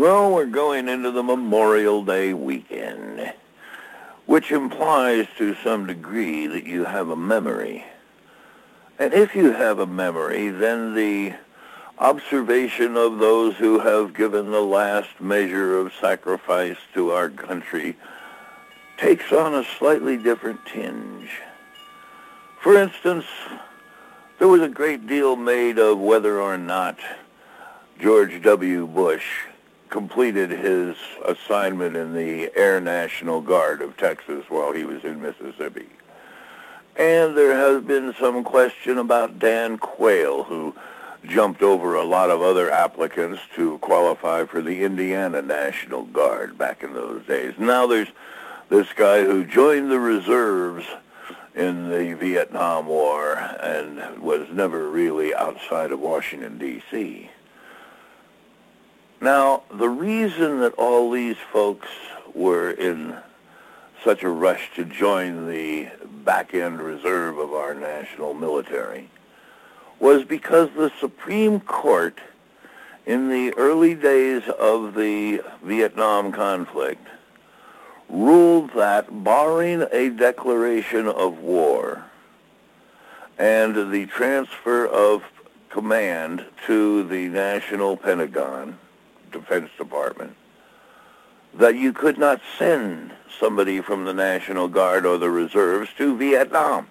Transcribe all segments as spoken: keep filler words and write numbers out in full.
Well, we're going into the Memorial Day weekend, which implies to some degree that you have a memory. And if you have a memory, then the observation of those who have given the last measure of sacrifice to our country takes on a slightly different tinge. For instance, there was a great deal made of whether or not George W. Bush completed his assignment in the Air National Guard of Texas while he was in Mississippi. And there has been some question about Dan Quayle, who jumped over a lot of other applicants to qualify for the Indiana National Guard back in those days. Now there's this guy who joined the reserves in the Vietnam War and was never really outside of Washington, D C Now, the reason that all these folks were in such a rush to join the back-end reserve of our national military was because the Supreme Court, in the early days of the Vietnam conflict, ruled that barring a declaration of war and the transfer of command to the National Pentagon, Defense Department, that you could not send somebody from the National Guard or the reserves to Vietnam.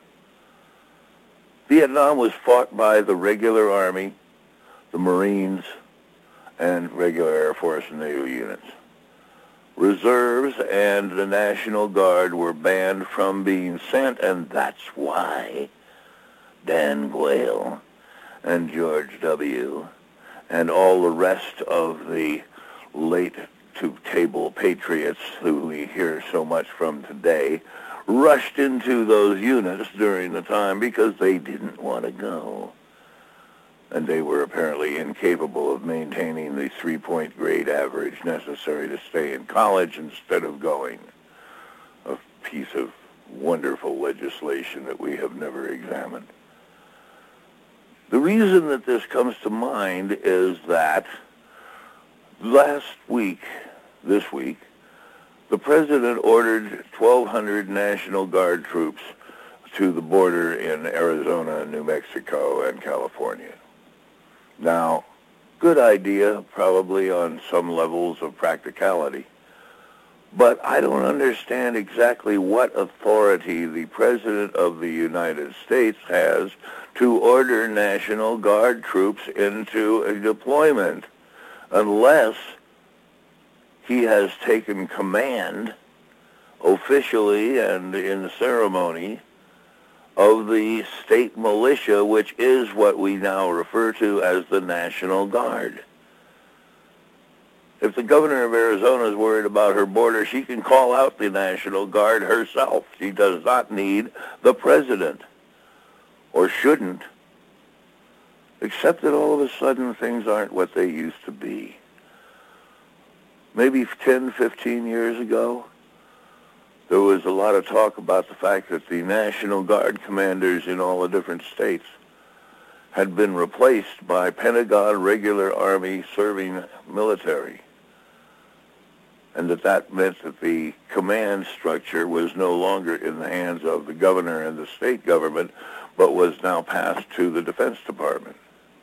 Vietnam was fought by the regular Army, the Marines, and regular Air Force and Naval units. Reserves and the National Guard were banned from being sent, and that's why Dan Quayle and George W. and all the rest of the late-to-table patriots who we hear so much from today rushed into those units during the time because they didn't want to go. And they were apparently incapable of maintaining the three-point grade average necessary to stay in college instead of going. A piece of wonderful legislation that we have never examined. The reason that this comes to mind is that last week, this week, the President ordered twelve hundred National Guard troops to the border in Arizona, New Mexico, and California. Now, good idea, probably on some levels of practicality. But I don't understand exactly what authority the President of the United States has to order National Guard troops into a deployment unless he has taken command officially and in ceremony of the state militia, which is what we now refer to as the National Guard. If the governor of Arizona is worried about her border, she can call out the National Guard herself. She does not need the president, or shouldn't, except that all of a sudden things aren't what they used to be. Maybe ten, fifteen years ago, there was a lot of talk about the fact that the National Guard commanders in all the different states had been replaced by Pentagon regular Army serving military, and that that meant that the command structure was no longer in the hands of the governor and the state government, but was now passed to the Defense Department.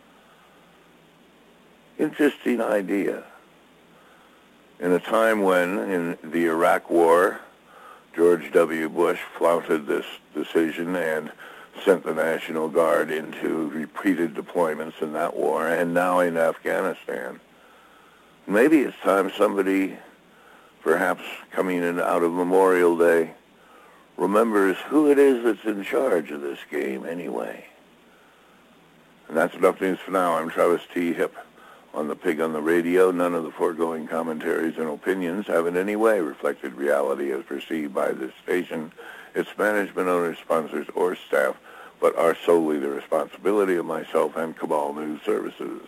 Interesting idea. In a time when, in the Iraq War, George W. Bush flouted this decision and sent the National Guard into repeated deployments in that war, and now in Afghanistan. Maybe it's time somebody, perhaps coming in out of Memorial Day, remembers who it is that's in charge of this game anyway. And that's enough news for now. I'm Travis T. Hipp on the Pig on the Radio. None of the foregoing commentaries and opinions have in any way reflected reality as perceived by this station, its management, owners, sponsors, or staff, but are solely the responsibility of myself and Cabal News Services.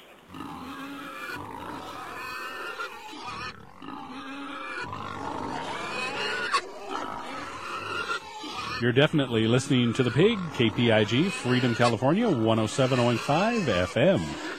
You're definitely listening to The Pig, K P I G, Freedom, California, one oh seven point five F M.